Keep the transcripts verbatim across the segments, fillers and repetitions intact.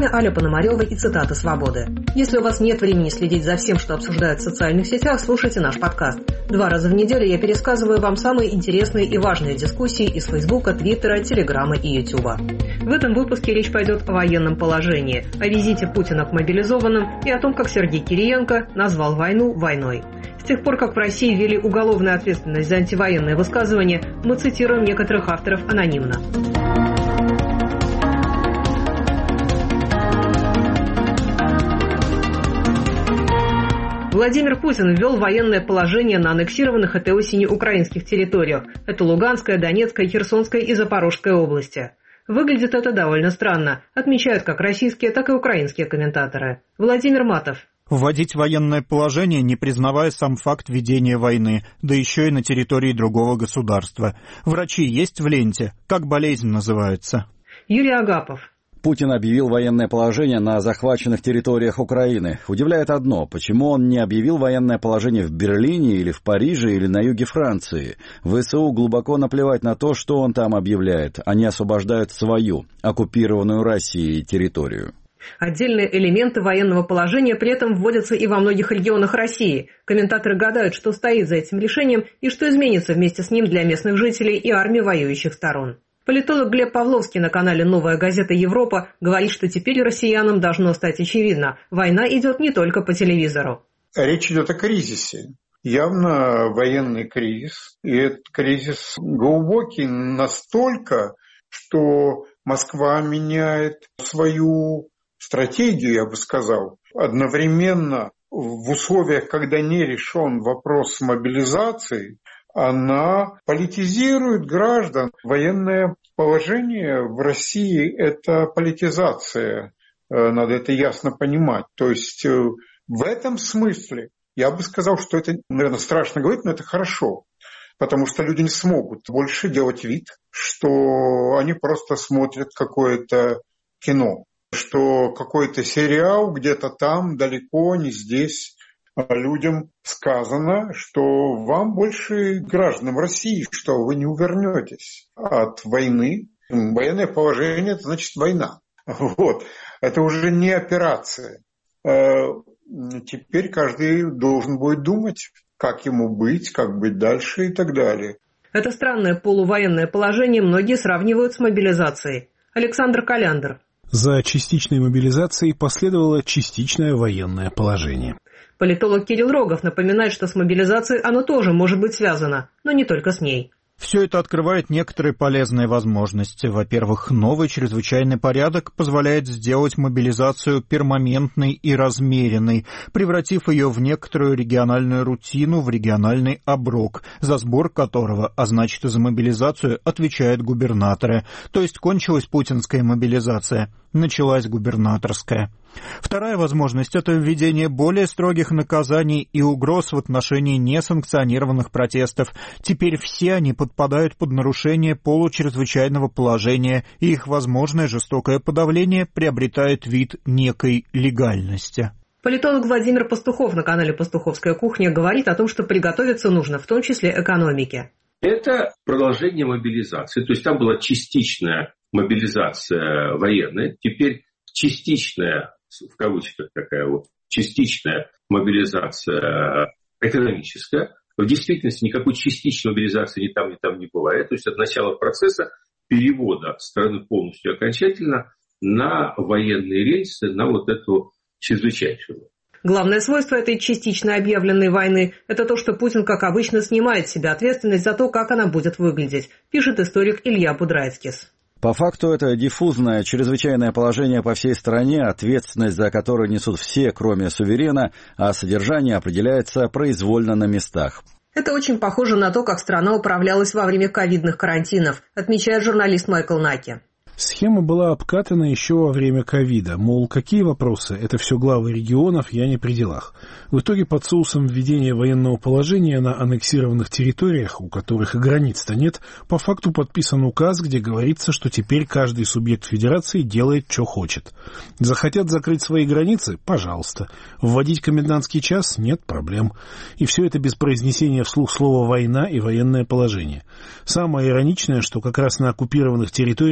вами Аля Пономарева и цитаты «Свободы». Если у вас нет времени следить за всем, что обсуждают в социальных сетях, слушайте наш подкаст. Два раза в неделю я пересказываю вам самые интересные и важные дискуссии из Фейсбука, Твиттера, Телеграма и Ютуба. В этом выпуске речь пойдет о военном положении, о визите Путина к мобилизованным и о том, как Сергей Кириенко назвал войну войной. С тех пор, как в России ввели уголовную ответственность за антивоенные высказывания, мы цитируем некоторых авторов анонимно. Владимир Путин ввел военное положение на аннексированных этой осенью украинских территориях. Это Луганская, Донецкая, Херсонская и Запорожская области. Выглядит это довольно странно, отмечают как российские, так и украинские комментаторы. Владимир Матов. Вводить военное положение, не признавая сам факт ведения войны, да еще и на территории другого государства. Врачи есть в ленте? Как болезнь называется? Юрий Агапов. Путин объявил военное положение на захваченных территориях Украины. Удивляет одно, почему он не объявил военное положение в Берлине или в Париже или на юге Франции. ВСУ глубоко наплевать на то, что он там объявляет. Они освобождают свою, оккупированную Россией территорию. Отдельные элементы военного положения при этом вводятся и во многих регионах России. Комментаторы гадают, что стоит за этим решением и что изменится вместе с ним для местных жителей и армии воюющих сторон. Политолог Глеб Павловский на канале «Новая газета Европа» говорит, что теперь россиянам должно стать очевидно – война идет не только по телевизору. Речь идет о кризисе. Явно военный кризис. И этот кризис глубокий настолько, что Москва меняет свою стратегию, я бы сказал. Одновременно в условиях, когда не решен вопрос мобилизации, она политизирует граждан. Военное положение в России – это политизация. Надо это ясно понимать. То есть в этом смысле я бы сказал, что это, наверное, страшно говорить, но это хорошо. Потому что люди не смогут больше делать вид, что они просто смотрят какое-то кино, что какой-то сериал где-то там, далеко, не здесь. Людям сказано, что вам больше, гражданам России, что вы не увернетесь от войны. Военное положение – это значит война. Вот. Это уже не операция. Теперь каждый должен будет думать, как ему быть, как быть дальше и так далее. Это странное полувоенное положение многие сравнивают с мобилизацией. Александр Коляндр. За частичной мобилизацией последовало частичное военное положение. Политолог Кирилл Рогов напоминает, что с мобилизацией оно тоже может быть связано, но не только с ней. Все это открывает некоторые полезные возможности. Во-первых, новый чрезвычайный порядок позволяет сделать мобилизацию перманентной и размеренной, превратив ее в некоторую региональную рутину, в региональный оброк, за сбор которого, а значит и за мобилизацию, отвечают губернаторы. То есть кончилась путинская мобилизация, началась губернаторская. Вторая возможность – это введение более строгих наказаний и угроз в отношении несанкционированных протестов. Теперь все они подпадают под нарушение получрезвычайного положения, и их возможное жестокое подавление приобретает вид некой легальности. Политолог Владимир Пастухов на канале «Пастуховская кухня» говорит о том, что приготовиться нужно, в том числе экономике. Это продолжение мобилизации. То есть там была частичная мобилизация военная, теперь частичная, в кавычках такая вот, частичная мобилизация экономическая. В действительности никакой частичной мобилизации ни там, ни там не бывает. То есть от начала процесса перевода страны полностью окончательно на военные рельсы, на вот эту чрезвычайную. Главное свойство этой частично объявленной войны – это то, что Путин, как обычно, снимает с себя ответственность за то, как она будет выглядеть, пишет историк Илья Будрайцкис. По факту это диффузное чрезвычайное положение по всей стране, ответственность за которое несут все, кроме суверена, а содержание определяется произвольно на местах. Это очень похоже на то, как страна управлялась во время ковидных карантинов, отмечает журналист Майкл Наки. Схема была обкатана еще во время ковида. Мол, какие вопросы? Это все главы регионов, я не при делах. В итоге под соусом введения военного положения на аннексированных территориях, у которых и границ-то нет, по факту подписан указ, где говорится, что теперь каждый субъект федерации делает, что хочет. Захотят закрыть свои границы? Пожалуйста. Вводить комендантский час? Нет проблем. И все это без произнесения вслух слова «война» и «военное положение». Самое ироничное, что как раз на оккупированных территориях ничего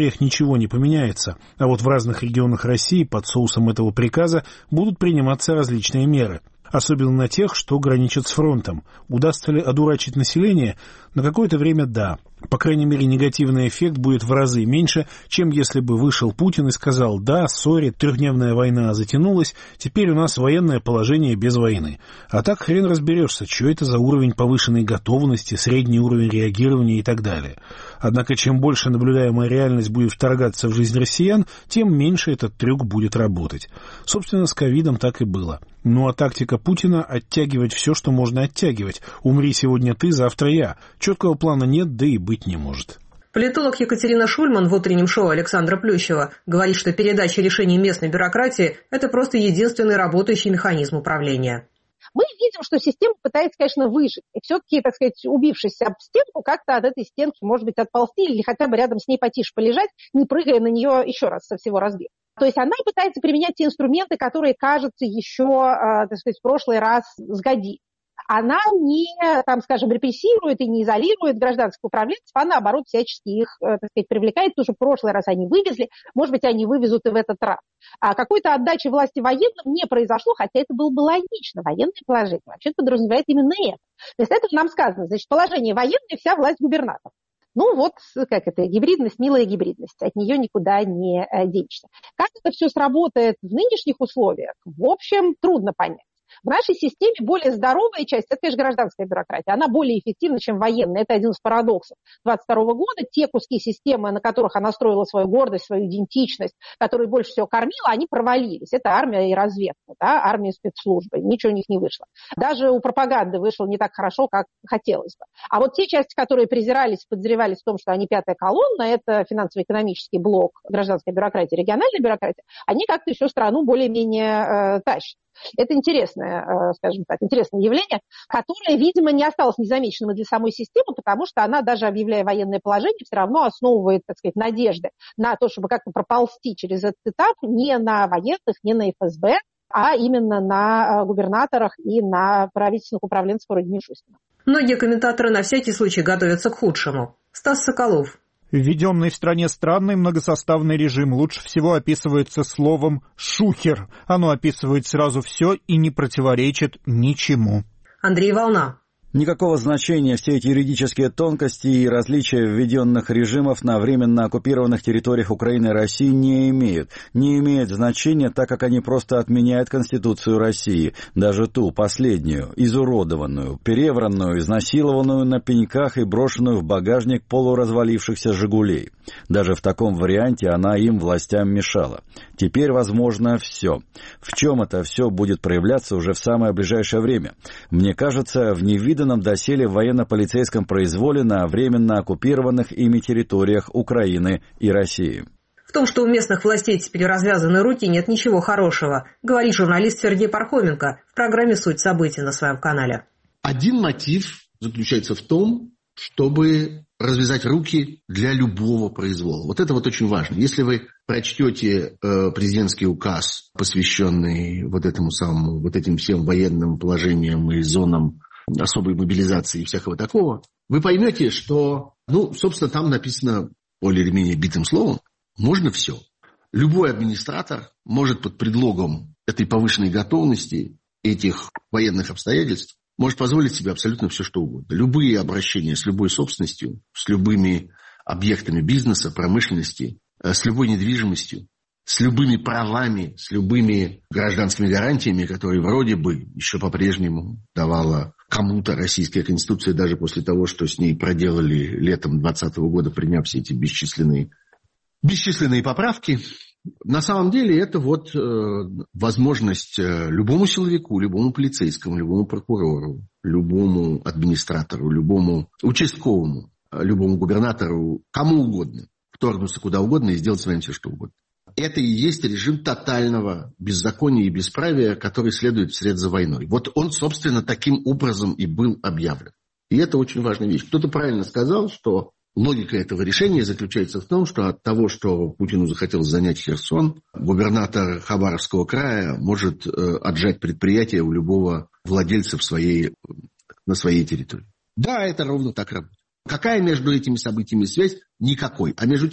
ничего не поменяется, а вот в разных регионах России под соусом этого приказа будут приниматься различные меры. Особенно на тех, что граничат с фронтом. Удастся ли одурачить население? На какое-то время да. По крайней мере, негативный эффект будет в разы меньше, чем если бы вышел Путин и сказал: да, сори, трехдневная война затянулась, теперь у нас военное положение без войны. А так хрен разберешься, что это за уровень повышенной готовности, средний уровень реагирования и так далее. Однако, чем больше наблюдаемая реальность будет вторгаться в жизнь россиян, тем меньше этот трюк будет работать. Собственно, с ковидом так и было. Ну а тактика Путина — оттягивать все, что можно оттягивать. Умри сегодня ты, завтра я. Четкого плана нет, да и быть не может. Политолог Екатерина Шульман в утреннем шоу Александра Плющева говорит, что передача решений местной бюрократии – это просто единственный работающий механизм управления. Мы видим, что система пытается, конечно, выжить. И все-таки, так сказать, убившись об стенку, как-то от этой стенки, может быть, отползти или хотя бы рядом с ней потише полежать, не прыгая на нее еще раз со всего разбега. То есть она пытается применять те инструменты, которые, кажется, еще, так сказать, в прошлый раз сгодились. Она не, там, скажем, репрессирует и не изолирует гражданских управленцев, а наоборот всячески их, так сказать, привлекает, потому что в прошлый раз они вывезли, может быть, они вывезут и в этот раз. А какой-то отдачи власти военным не произошло, хотя это было бы логично. Военное положение вообще подразумевает именно это. То есть это нам сказано, значит, положение военное, вся власть губернатора. Ну вот, как это, гибридность, милая гибридность, от нее никуда не денешься. Как это все сработает в нынешних условиях, в общем, трудно понять. В нашей системе более здоровая часть – это, конечно, гражданская бюрократия. Она более эффективна, чем военная. Это один из парадоксов двадцать второго года. Те куски системы, на которых она строила свою гордость, свою идентичность, которые больше всего кормила, они провалились. Это армия и разведка, да, армия и спецслужбы. Ничего у них не вышло. Даже у пропаганды вышло не так хорошо, как хотелось бы. А вот те части, которые презирались, подозревались в том, что они пятая колонна, это финансово-экономический блок, гражданская бюрократия, региональная бюрократия, они как-то еще страну более-менее э, тащат. Это интересное, скажем так, интересное явление, которое, видимо, не осталось незамеченным для самой системы, потому что она, даже объявляя военное положение, все равно основывает, так сказать, надежды на то, чтобы как-то проползти через этот этап не на военных, не на эф эс бэ, а именно на губернаторах и на правительственных управленцах вроде Мишустина. Многие комментаторы на всякий случай готовятся к худшему. Стас Соколов. Введенный в стране странный многосоставный режим лучше всего описывается словом «шухер». Оно описывает сразу все и не противоречит ничему. Андрей Волна. Никакого значения все эти юридические тонкости и различия введенных режимов на временно оккупированных территориях Украины и России не имеют. Не имеют значения, так как они просто отменяют Конституцию России, даже ту, последнюю, изуродованную, перевранную, изнасилованную на пеньках и брошенную в багажник полуразвалившихся «Жигулей». Даже в таком варианте она им, властям, мешала. Теперь возможно все. В чем это все будет проявляться уже в самое ближайшее время? Мне кажется, в невиданном доселе военно-полицейском произволе на временно оккупированных ими территориях Украины и России. В том, что у местных властей теперь развязаны руки, нет ничего хорошего, говорит журналист Сергей Пархоменко в программе «Суть событий» на своем канале. Один мотив заключается в том, чтобы развязать руки для любого произвола. Вот это вот очень важно. Если вы прочтете э, президентский указ, посвященный вот этому самому, вот этим всем военным положениям и зонам особой мобилизации и всякого такого, вы поймете, что, ну, собственно, там написано более или менее битым словом, можно все. Любой администратор может под предлогом этой повышенной готовности, этих военных обстоятельств, может позволить себе абсолютно все, что угодно. Любые обращения с любой собственностью, с любыми объектами бизнеса, промышленности, с любой недвижимостью, с любыми правами, с любыми гражданскими гарантиями, которые вроде бы еще по-прежнему давала кому-то российская Конституция, даже после того, что с ней проделали летом двадцатого года, приняв все эти бесчисленные, бесчисленные поправки. На самом деле это вот э, возможность любому силовику, любому полицейскому, любому прокурору, любому администратору, любому участковому, любому губернатору, кому угодно, вторгнуться куда угодно и сделать с вами все, что угодно. Это и есть режим тотального беззакония и бесправия, который следует вслед за войной. Вот он, собственно, таким образом и был объявлен. И это очень важная вещь. Кто-то правильно сказал, что логика этого решения заключается в том, что от того, что Путину захотелось занять Херсон, губернатор Хабаровского края может э, отжать предприятие у любого владельца в своей, на своей территории. Да, это ровно так работает. Какая между этими событиями связь? Никакой. А между тем,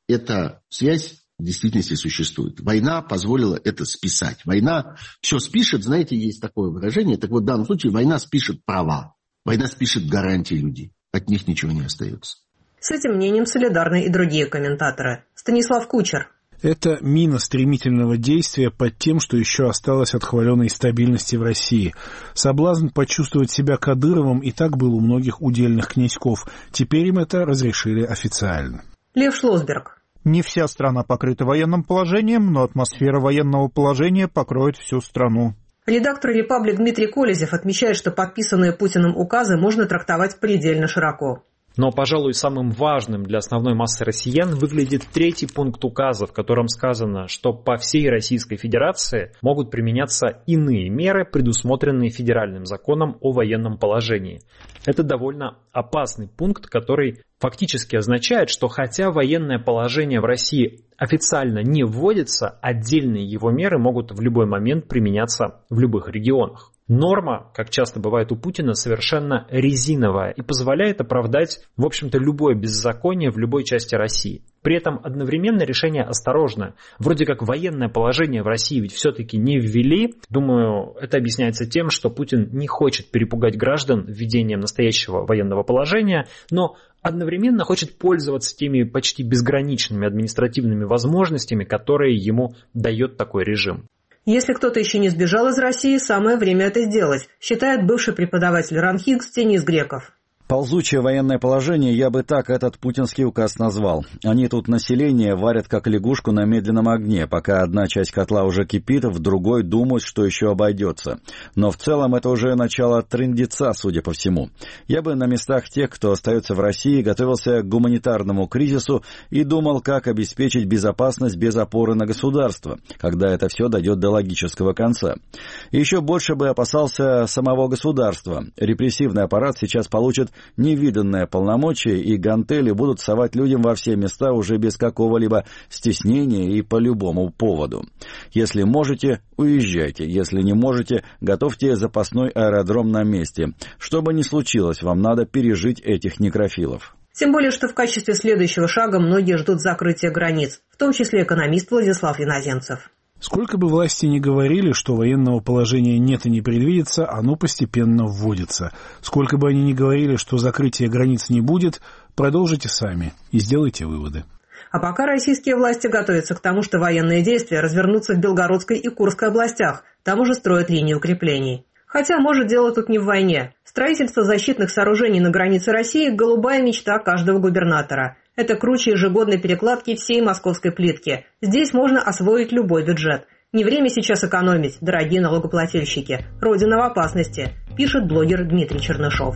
эта связь в действительности существует. Война позволила это списать. Война все спишет, знаете, есть такое выражение. Так вот, в данном случае война спишет права. Война спишет гарантии людей. От них ничего не остается. С этим мнением солидарны и другие комментаторы. Станислав Кучер. Это мина стремительного действия под тем, что еще осталось от хваленой стабильности в России. Соблазн почувствовать себя Кадыровым и так был у многих удельных князьков. Теперь им это разрешили официально. Лев Шлосберг. Не вся страна покрыта военным положением, но атмосфера военного положения покроет всю страну. Редактор «Репаблик» Дмитрий Колезев отмечает, что подписанные Путиным указы можно трактовать предельно широко. Но, пожалуй, самым важным для основной массы россиян выглядит третий пункт указа, в котором сказано, что по всей Российской Федерации могут применяться иные меры, предусмотренные федеральным законом о военном положении. Это довольно опасный пункт, который фактически означает, что хотя военное положение в России официально не вводится, отдельные его меры могут в любой момент применяться в любых регионах. Норма, как часто бывает у Путина, совершенно резиновая и позволяет оправдать, в общем-то, любое беззаконие в любой части России. При этом одновременно решение осторожное. Вроде как военное положение в России ведь все-таки не ввели. Думаю, это объясняется тем, что Путин не хочет перепугать граждан введением настоящего военного положения, но одновременно хочет пользоваться теми почти безграничными административными возможностями, которые ему дает такой режим. Если кто-то еще не сбежал из России, самое время это сделать, считает бывший преподаватель РАНХИКС Денис Греков. Ползучее военное положение, я бы так этот путинский указ назвал. Они тут население варят как лягушку на медленном огне, пока одна часть котла уже кипит, в другой думают, что еще обойдется. Но в целом это уже начало трындеца, судя по всему. Я бы на местах тех, кто остается в России, готовился к гуманитарному кризису и думал, как обеспечить безопасность без опоры на государство, когда это все дойдет до логического конца. И еще больше бы опасался самого государства. Репрессивный аппарат сейчас получит невиданное полномочие, и гантели будут совать людям во все места уже без какого-либо стеснения и по любому поводу. Если можете, уезжайте. Если не можете, готовьте запасной аэродром на месте. Что бы ни случилось, вам надо пережить этих некрофилов. Тем более, что в качестве следующего шага многие ждут закрытия границ, в том числе экономист Владислав Иноземцев. Сколько бы власти ни говорили, что военного положения нет и не предвидится, оно постепенно вводится. Сколько бы они ни говорили, что закрытия границ не будет, продолжите сами и сделайте выводы. А пока российские власти готовятся к тому, что военные действия развернутся в Белгородской и Курской областях, там уже строят линию укреплений. Хотя, может, дело тут не в войне. Строительство защитных сооружений на границе России – голубая мечта каждого губернатора. Это круче ежегодной перекладки всей московской плитки. Здесь можно освоить любой бюджет. Не время сейчас экономить, дорогие налогоплательщики. Родина в опасности, пишет блогер Дмитрий Чернышов.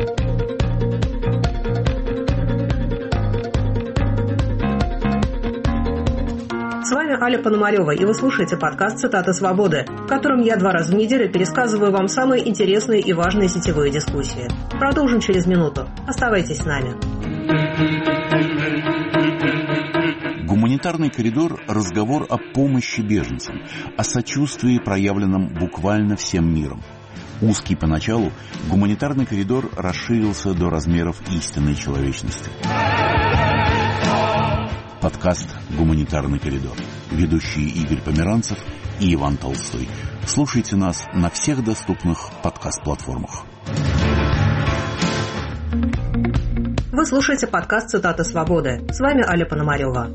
С вами Аля Пономарева, и вы слушаете подкаст «Цитата свободы», в котором я два раза в неделю пересказываю вам самые интересные и важные сетевые дискуссии. Продолжим через минуту. Оставайтесь с нами. Гуманитарный коридор – разговор о помощи беженцам, о сочувствии, проявленном буквально всем миром. Узкий поначалу, гуманитарный коридор расширился до размеров истинной человечности. Подкаст «Гуманитарный коридор». Ведущие Игорь Померанцев и Иван Толстой. Слушайте нас на всех доступных подкаст-платформах. Вы слушаете подкаст «Цитата свободы». С вами Аля Пономарева.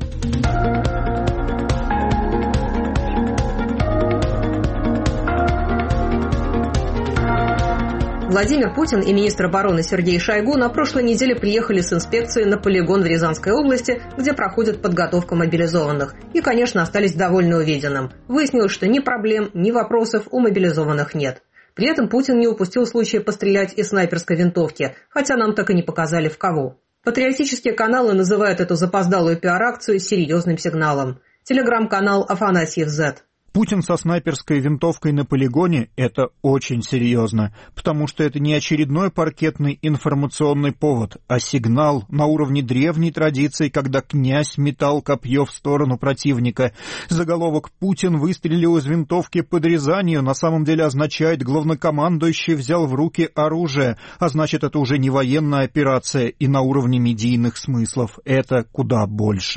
Владимир Путин и министр обороны Сергей Шойгу на прошлой неделе приехали с инспекцией на полигон в Рязанской области, где проходит подготовка мобилизованных. И, конечно, остались довольны увиденным. Выяснилось, что ни проблем, ни вопросов у мобилизованных нет. При этом Путин не упустил случая пострелять из снайперской винтовки, хотя нам так и не показали в кого. Патриотические каналы называют эту запоздалую пиар-акцию серьезным сигналом. Телеграм-канал Афанасьев Зет. Путин со снайперской винтовкой на полигоне – это очень серьезно, потому что это не очередной паркетный информационный повод, а сигнал на уровне древней традиции, когда князь метал копье в сторону противника. Заголовок «Путин выстрелил из винтовки под Рязанью» на самом деле означает «главнокомандующий взял в руки оружие», а значит, это уже не военная операция и на уровне медийных смыслов. Это куда больше.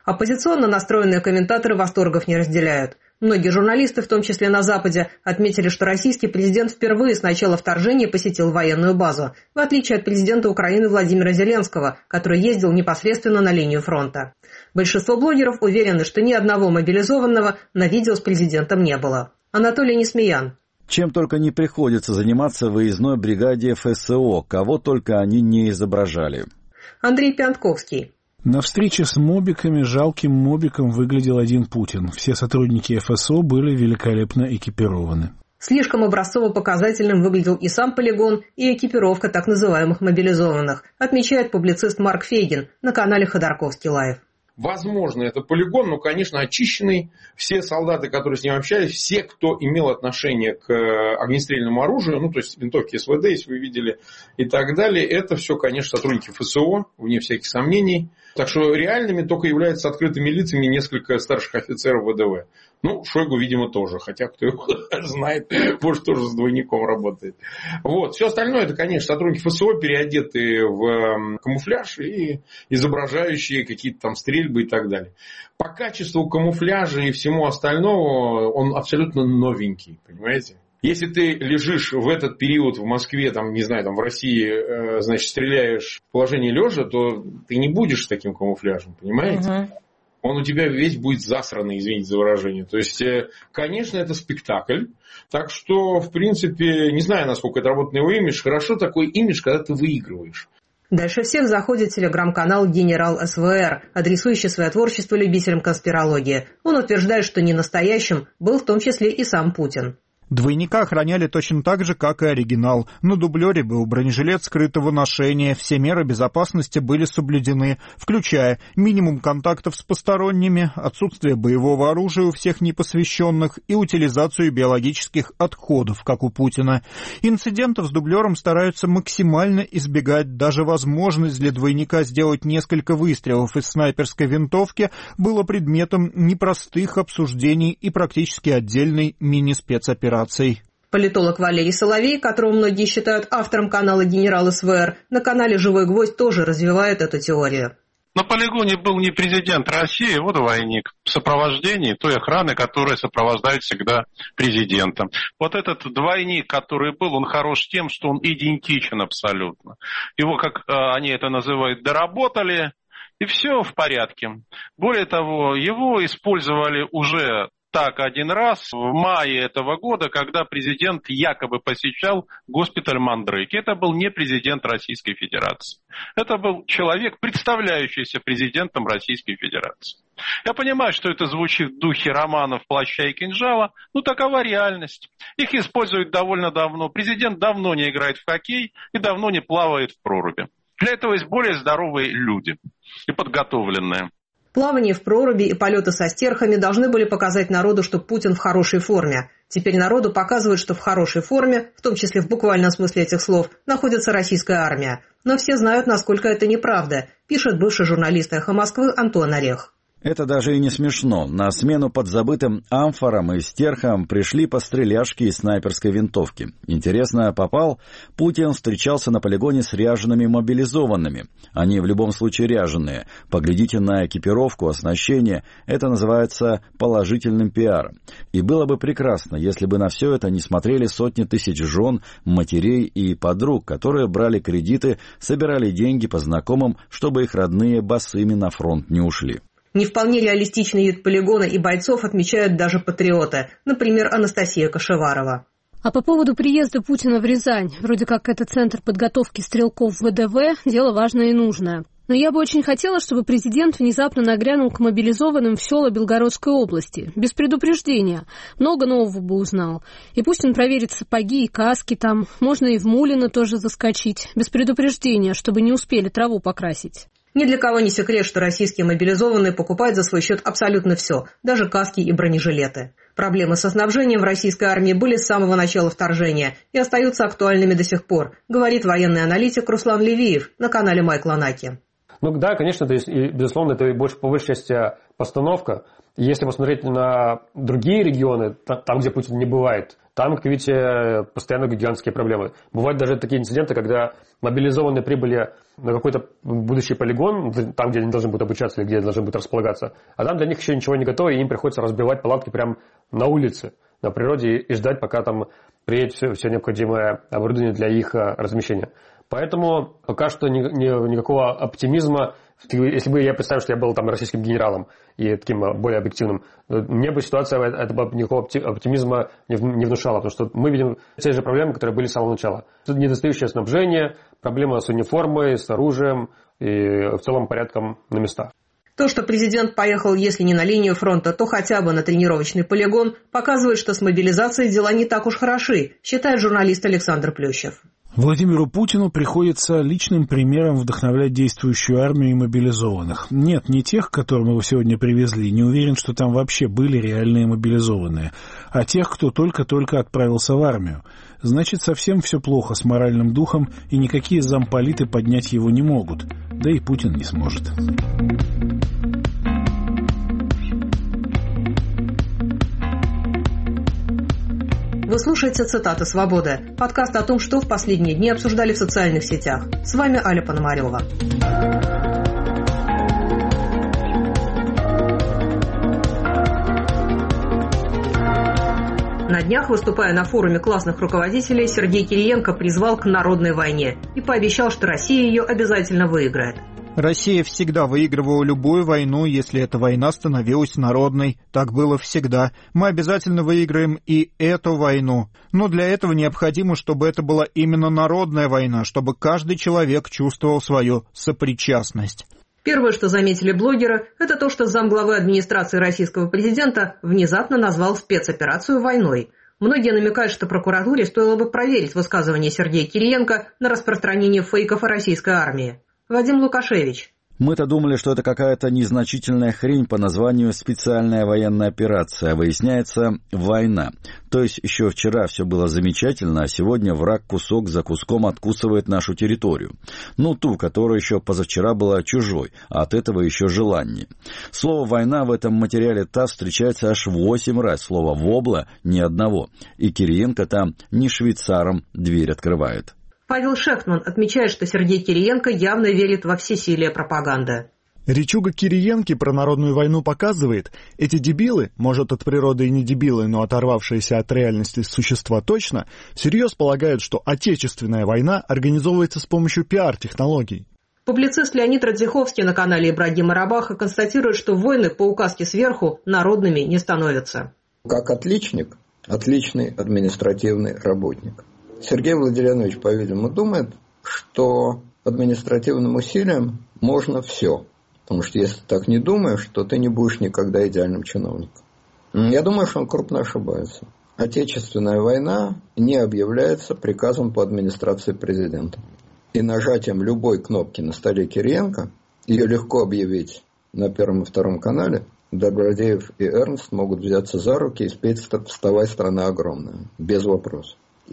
Оппозиционно настроенные комментаторы восторгов не разделяют. Многие журналисты, в том числе на Западе, отметили, что российский президент впервые с начала вторжения посетил военную базу, в отличие от президента Украины Владимира Зеленского, который ездил непосредственно на линию фронта. Большинство блогеров уверены, что ни одного мобилизованного на видео с президентом не было. Анатолий Несмеян. Чем только не приходится заниматься выездной бригаде эф эс о, кого только они не изображали. Андрей Пиантковский. На встрече с мобиками жалким мобиком выглядел один Путин. Все сотрудники эф эс о были великолепно экипированы. Слишком образцово-показательным выглядел и сам полигон, и экипировка так называемых мобилизованных, отмечает публицист Марк Фейгин на канале Ходорковский Лайв. Возможно, это полигон, но, конечно, очищенный. Все солдаты, которые с ним общались, все, кто имел отношение к огнестрельному оружию, ну, то есть винтовки эс вэ дэ, если вы видели, и так далее, это все, конечно, сотрудники эф эс о, вне всяких сомнений. Так что реальными только являются открытыми лицами несколько старших офицеров вэ дэ вэ. Ну, Шойгу, видимо, тоже. Хотя, кто его знает, может, тоже с двойником работает. Вот. Все остальное, это, конечно, сотрудники эф эс о, переодетые в камуфляж и изображающие какие-то там стрельбы и так далее. По качеству камуфляжа и всему остальному он абсолютно новенький, понимаете? Если ты лежишь в этот период в Москве, там, не знаю, там, в России, значит, стреляешь в положении лежа, то ты не будешь с таким камуфляжем, понимаете? Uh-huh. Он у тебя весь будет засранный, извините за выражение. То есть, конечно, это спектакль. Так что, в принципе, не знаю, насколько это работает на его имидж. Хорошо такой имидж, когда ты выигрываешь. Дальше всех заходит телеграм-канал «Генерал эс вэ эр», адресующий свое творчество любителям конспирологии. Он утверждает, что не настоящим был в том числе и сам Путин. Двойника охраняли точно так же, как и оригинал. На дублере был бронежилет скрытого ношения, все меры безопасности были соблюдены, включая минимум контактов с посторонними, отсутствие боевого оружия у всех непосвященных и утилизацию биологических отходов, как у Путина. Инцидентов с дублером стараются максимально избегать. Даже возможность для двойника сделать несколько выстрелов из снайперской винтовки была предметом непростых обсуждений и практически отдельной мини-спецоперации. Политолог Валерий Соловей, которого многие считают автором канала «Генерал эс вэ эр», на канале «Живой гвоздь» тоже развивает эту теорию. На полигоне был не президент России, его двойник в сопровождении той охраны, которая сопровождает всегда президента. Вот этот двойник, который был, он хорош тем, что он идентичен абсолютно. Его, как они это называют, доработали, и все в порядке. Более того, его использовали уже так один раз в мае этого года, когда президент якобы посещал госпиталь Мандрейки. Это был не президент Российской Федерации. Это был человек, представляющийся президентом Российской Федерации. Я понимаю, что это звучит в духе романов «Плаща и кинжала», но такова реальность. Их используют довольно давно. Президент давно не играет в хоккей и давно не плавает в проруби. Для этого есть более здоровые люди и подготовленные. Плавание в проруби и полеты со стерхами должны были показать народу, что Путин в хорошей форме. Теперь народу показывают, что в хорошей форме, в том числе в буквальном смысле этих слов, находится российская армия. Но все знают, насколько это неправда, пишет бывший журналист «Эхо Москвы» Антон Орех. Это даже и не смешно. На смену подзабытым амфорам и стерхам пришли постреляшки из снайперской винтовки. Интересно, попал? Путин встречался на полигоне с ряжеными мобилизованными. Они в любом случае ряженые. Поглядите на экипировку, оснащение. Это называется положительным пиаром. И было бы прекрасно, если бы на все это не смотрели сотни тысяч жен, матерей и подруг, которые брали кредиты, собирали деньги по знакомым, чтобы их родные босыми на фронт не ушли. Не вполне реалистичный вид полигона и бойцов отмечают даже патриоты, например, Анастасия Кашеварова. А по поводу приезда Путина в Рязань, вроде как это центр подготовки стрелков вэ дэ вэ, дело важное и нужное. Но я бы очень хотела, чтобы президент внезапно нагрянул к мобилизованным в села Белгородской области, без предупреждения. Много нового бы узнал. И пусть он проверит сапоги и каски там, можно и в Мулино тоже заскочить, без предупреждения, чтобы не успели траву покрасить. Ни для кого не секрет, что российские мобилизованные покупают за свой счет абсолютно все, даже каски и бронежилеты. Проблемы со снабжением в российской армии были с самого начала вторжения и остаются актуальными до сих пор, говорит военный аналитик Руслан Левиев на канале Майкла Наки. Ну да, конечно, это, безусловно, это больше, по большей части постановка. Если посмотреть на другие регионы, там, где Путин не бывает, там, как видите, постоянно гигантские проблемы. Бывают даже такие инциденты, когда мобилизованные прибыли на какой-то будущий полигон, там, где они должны будут обучаться или где они должны будут располагаться, а там для них еще ничего не готово, и им приходится разбивать палатки прямо на улице, на природе, и ждать, пока там приедет все, все необходимое оборудование для их размещения. Поэтому пока что ни, ни, никакого оптимизма. Если бы я представил, что я был там российским генералом и таким более объективным, мне бы ситуация этого никакого оптимизма не внушала, потому что мы видим те же проблемы, которые были с самого начала. Тут недостающее снабжение, проблема с униформой, с оружием и в целом порядком на местах. То, что президент поехал, если не на линию фронта, то хотя бы на тренировочный полигон, показывает, что с мобилизацией дела не так уж хороши, считает журналист Александр Плющев. Владимиру Путину приходится личным примером вдохновлять действующую армию и мобилизованных. Нет, не тех, которым его сегодня привезли, не уверен, что там вообще были реальные мобилизованные, а тех, кто только-только отправился в армию. Значит, совсем все плохо с моральным духом, и никакие замполиты поднять его не могут. Да и Путин не сможет. Вы слушаете «Цитаты свободы», подкаст о том, что в последние дни обсуждали в социальных сетях. С вами Аля Пономарева. На днях, выступая на форуме классных руководителей, Сергей Кириенко призвал к народной войне и пообещал, что Россия ее обязательно выиграет. Россия всегда выигрывала любую войну, если эта война становилась народной. Так было всегда. Мы обязательно выиграем и эту войну. Но для этого необходимо, чтобы это была именно народная война, чтобы каждый человек чувствовал свою сопричастность. Первое, что заметили блогеры, это то, что замглавы администрации российского президента внезапно назвал спецоперацию войной. Многие намекают, что прокуратуре стоило бы проверить высказывание Сергея Кириенко на распространение фейков о российской армии. Вадим Лукашевич. Мы-то думали, что это какая-то незначительная хрень по названию «специальная военная операция», а выясняется «война». То есть еще вчера все было замечательно, а сегодня враг кусок за куском откусывает нашу территорию. Ну, ту, которая еще позавчера была чужой, а от этого еще желаннее. Слово «война» в этом материале ТАСС встречается аж восемь раз, слово «вобла» — ни одного. И Кириенко там не швейцаром дверь открывает. Павел Шехтман отмечает, что Сергей Кириенко явно верит во всесилие пропаганды. Речуга Кириенки про народную войну показывает, эти дебилы, может от природы и не дебилы, но оторвавшиеся от реальности существа точно, всерьез полагают, что отечественная война организовывается с помощью пиар-технологий. Публицист Леонид Радзиховский на канале Ибрагима Рабаха констатирует, что войны по указке сверху народными не становятся. Как отличник, отличный административный работник. Сергей Владимирович, по-видимому, думает, что административным усилием можно все. Потому что если ты так не думаешь, то ты не будешь никогда идеальным чиновником. Я думаю, что он крупно ошибается. Отечественная война не объявляется приказом по администрации президента. И нажатием любой кнопки на столе Кириенко ее легко объявить на Первом и Втором канале. Добродеев и Эрнст могут взяться за руки и спеть «Вставай, страна огромная». Без вопросов.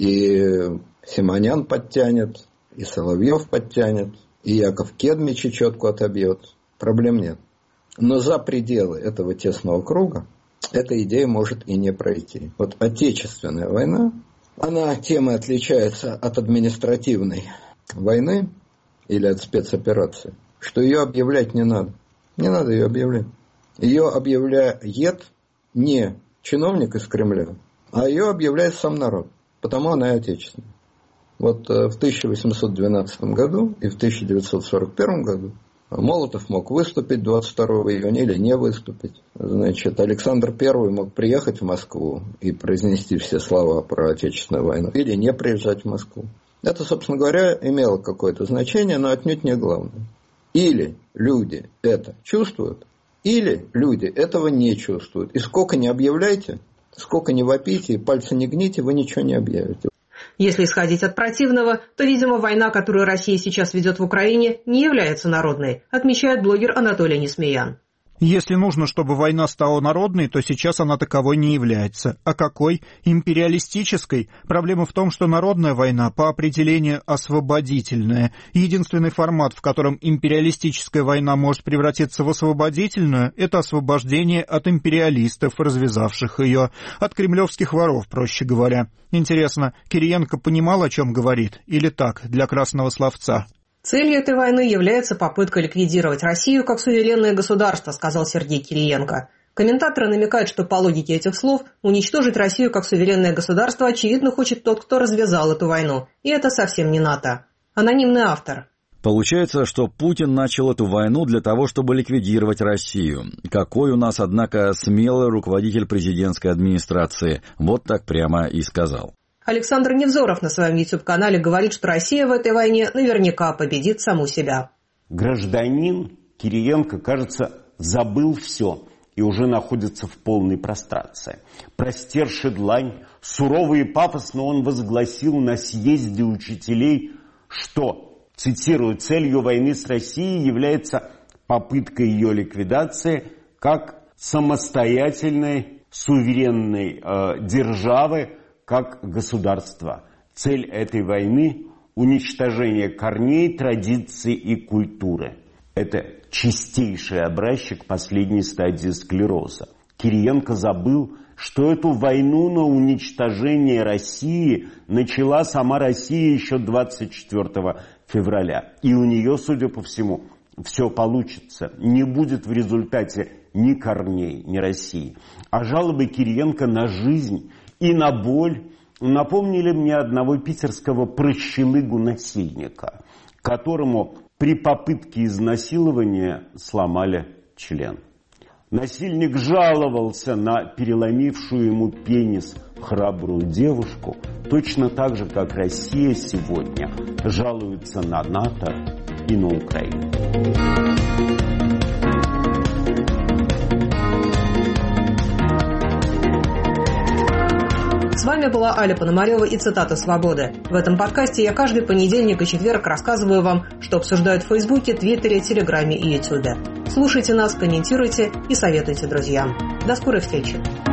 И Симонян подтянет, и Соловьев подтянет, и Яков Кедми чечетку отобьет. Проблем нет. Но за пределы этого тесного круга эта идея может и не пройти. Вот отечественная война, она тем и отличается от административной войны или от спецоперации, что ее объявлять не надо. Не надо ее объявлять. Ее объявляет не чиновник из Кремля, а ее объявляет сам народ. Потому она и отечественная. Вот в тысяча восемьсот двенадцатом году и в тысяча девятьсот сорок первом году Молотов мог выступить двадцать второго июня или не выступить. Значит, Александр Первый мог приехать в Москву и произнести все слова про Отечественную войну или не приезжать в Москву. Это, собственно говоря, имело какое-то значение, но отнюдь не главное. Или люди это чувствуют, или люди этого не чувствуют. И сколько не объявляйте, сколько не вопите и пальцы не гните, вы ничего не объявите. Если исходить от противного, то, видимо, война, которую Россия сейчас ведет в Украине, не является народной, отмечает блогер Анатолий Несмеян. Если нужно, чтобы война стала народной, то сейчас она таковой не является. А какой? Империалистической. Проблема в том, что народная война по определению освободительная. Единственный формат, в котором империалистическая война может превратиться в освободительную, это освобождение от империалистов, развязавших ее, от кремлевских воров, проще говоря. Интересно, Кириенко понимал, о чем говорит, или так, для красного словца? Целью этой войны является попытка ликвидировать Россию как суверенное государство, сказал Сергей Кириенко. Комментаторы намекают, что по логике этих слов уничтожить Россию как суверенное государство очевидно хочет тот, кто развязал эту войну. И это совсем не НАТО. Анонимный автор. Получается, что Путин начал эту войну для того, чтобы ликвидировать Россию. Какой у нас, однако, смелый руководитель президентской администрации. Вот так прямо и сказал. Александр Невзоров на своем YouTube-канале говорит, что Россия в этой войне наверняка победит саму себя. Гражданин Кириенко, кажется, забыл все и уже находится в полной прострации. Простерши длань, сурово и пафосно он возгласил на съезде учителей, что, цитирую, целью войны с Россией является попытка ее ликвидации как самостоятельной суверенной э, державы, как государство. Цель этой войны – уничтожение корней, традиций и культуры. Это чистейший образчик последней стадии склероза. Кириенко забыл, что эту войну на уничтожение России начала сама Россия еще двадцать четвёртого февраля. И у нее, судя по всему, все получится. Не будет в результате ни корней, ни России. А жалобы Кириенко на жизнь и на боль напомнили мне одного питерского прощелыгу-насильника, которому при попытке изнасилования сломали член. Насильник жаловался на переломившую ему пенис храбрую девушку, точно так же, как Россия сегодня жалуется на НАТО и на Украину. С вами была Аля Пономарева и цитата «Свободы». В этом подкасте я каждый понедельник и четверг рассказываю вам, что обсуждают в Фейсбуке, Твиттере, Телеграме и Ютубе. Слушайте нас, комментируйте и советуйте друзьям. До скорой встречи!